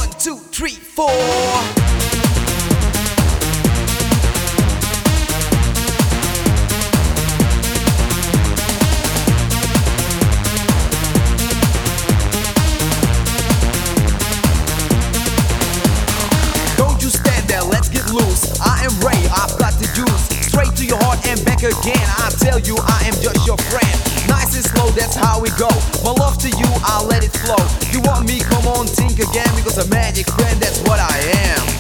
1, 2, 3, 4. Loose. I am Ray, I've got the juice. Straight to your heart and back again. I tell you I am just your friend. Nice and slow, that's how we go. My love to you, I'll let it flow. You want me, come on, think again. Because a magic friend, that's what I am.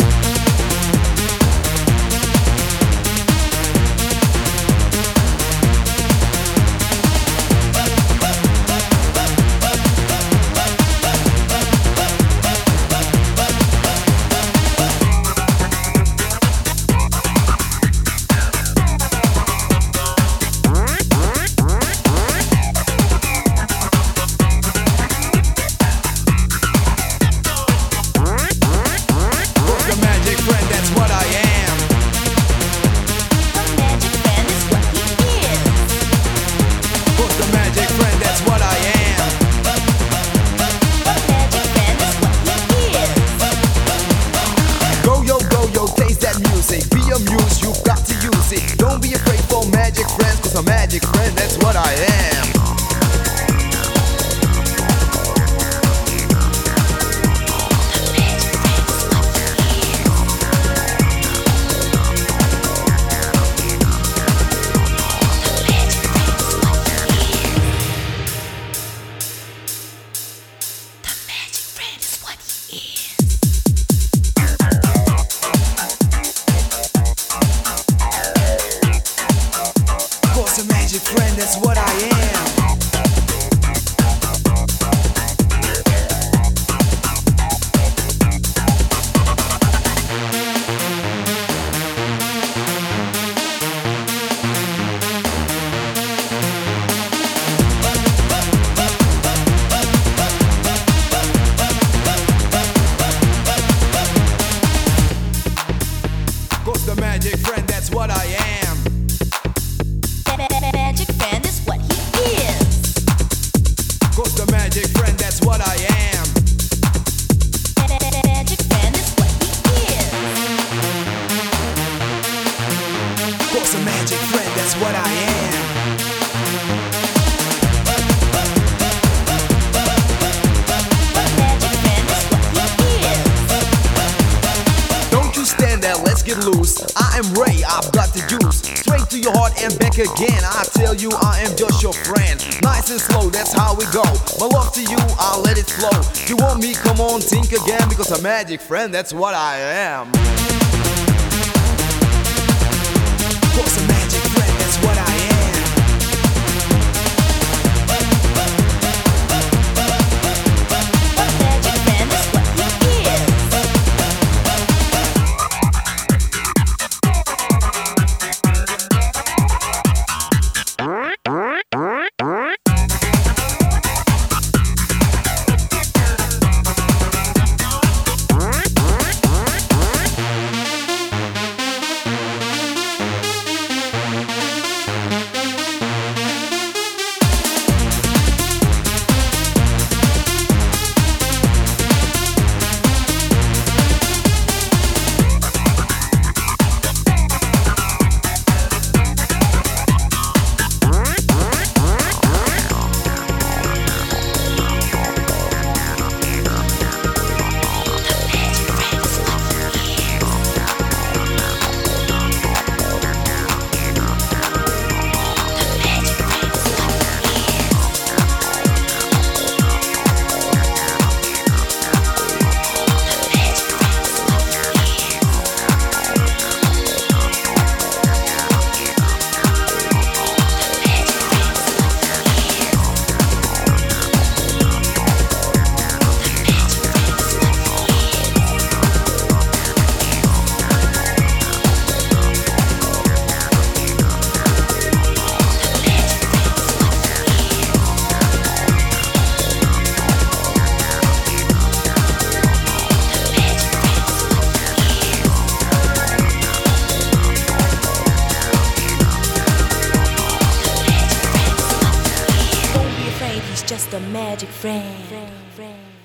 Don't be afraid for magic friends, cause a magic friend, that's what I am. A magic friend, that's what I am. Cause the magic friend, that's what I am. Magic friend is what he is. Cause the magic friend, that's what I am. Magic friend is what he is. Cause a magic friend, that's what I am. Magic friend is what he is. Don't you stand there, let's get loose. I am Ray, I've got the juice. Straight to your heart and back again. I tell you I am just your friend. Nice and slow, that's how we go. My love to you, I'll let it flow. You want me, come on, think again. Because a magic friend, that's what I am. Cause a magic friend, that's what I am. Magic friend is what he is. just a magic friend.